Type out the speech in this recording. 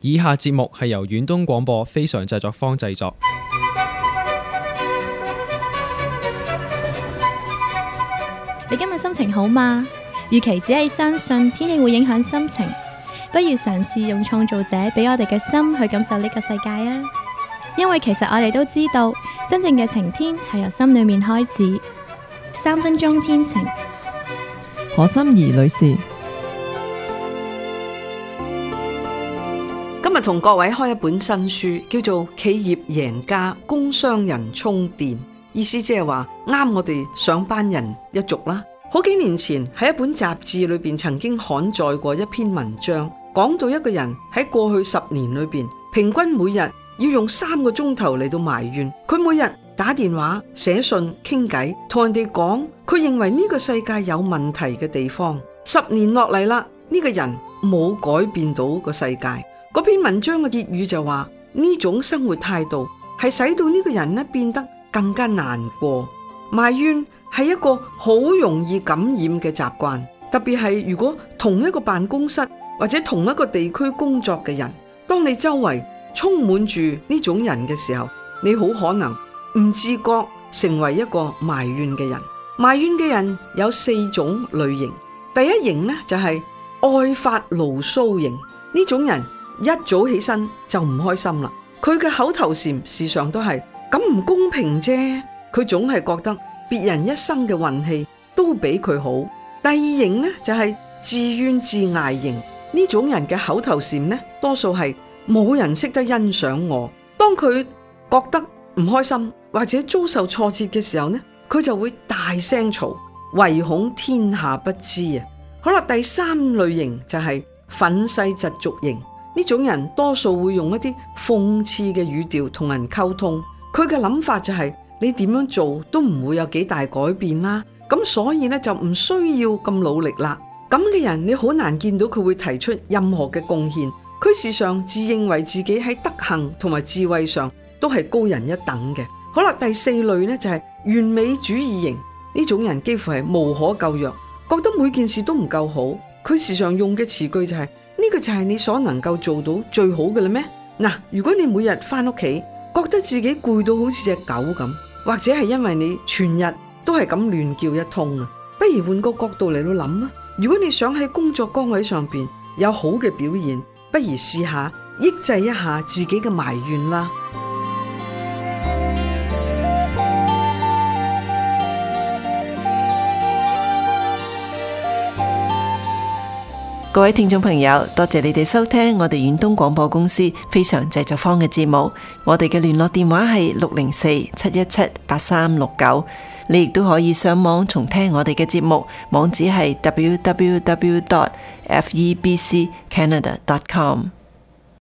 以下節目係由遠東廣播非常製作坊製作。 你今日心情好嗎？與其只係相信天氣會影響心情，不如嘗試用創造者俾我哋嘅心去感受呢個世界啊！因為其實我哋都知道，真正嘅晴天係由心裏面開始。3分鐘天晴， 何心怡女士， 今日同各位開一本新書，叫做《企業贏家工商人充電》，意思即係話啱我哋上班人一族啦。好幾年前喺一本雜誌裏邊曾經刊載過一篇文章，講到一個人喺過去10年裏邊，平均每日要用3個鐘頭嚟到埋怨。佢每日打電話、寫信、傾偈，同人哋講佢認為呢個世界有問題嘅地方。10年落嚟啦，呢個人冇改變到個世界。嗰篇文章嘅結語就話，呢種生活態度係使到呢個人呢變得更加難過。埋怨係一個好容易感染嘅習慣，特別係如果同一個辦公室或者同一個地區工作嘅人，當你周圍充滿住呢種人嘅時候，你好可能唔自覺成為一個埋怨嘅人。埋怨嘅人有4種類型。第一型呢，就係愛發牢騷型，呢種人一早起身就唔開心啦，佢嘅口頭禪時常都係咁唔公平啫，佢總係覺得別人一生嘅運氣都比佢好。第二型呢，就係自怨自艾型，呢種人嘅口頭禪呢，多數係冇人識得欣賞我。當佢覺得唔開心或者遭受挫折嘅時候呢，佢就會大聲嘈，唯恐天下不知啊。好啦，第3類型就係憤世嫉俗型，呢種人多數會用一啲諷刺嘅語調同人溝通，佢嘅諗法就係你點樣做都唔會有幾大改變啦，咁所以呢，就唔需要咁努力啦。咁嘅人你好難見到佢會提出任何嘅貢獻，佢時常自認為自己喺德行同埋智慧上都係高人一等嘅。好啦，第4類呢，就係完美主義型，呢種人幾乎係無可救藥，覺得每件事都唔夠好。佢時常用嘅詞句就係呢個就係你所能夠做到最好嘅啦咩？嗱，如果你每日翻屋企覺得自己攰到好似隻狗咁，或者係因為你全日都係咁亂叫一通啊，不如換個角度嚟到諗啊。如果你想喺工作崗位上邊有好嘅表現，不如試下抑制一下自己嘅埋怨啦。 各位聽眾朋友，多謝你哋收聽我哋遠東廣播公司非常製作坊嘅節目。我哋嘅聯絡電話係604-717-8369。你亦都可以上網重聽我哋嘅節目，網址係www.febccanada.com。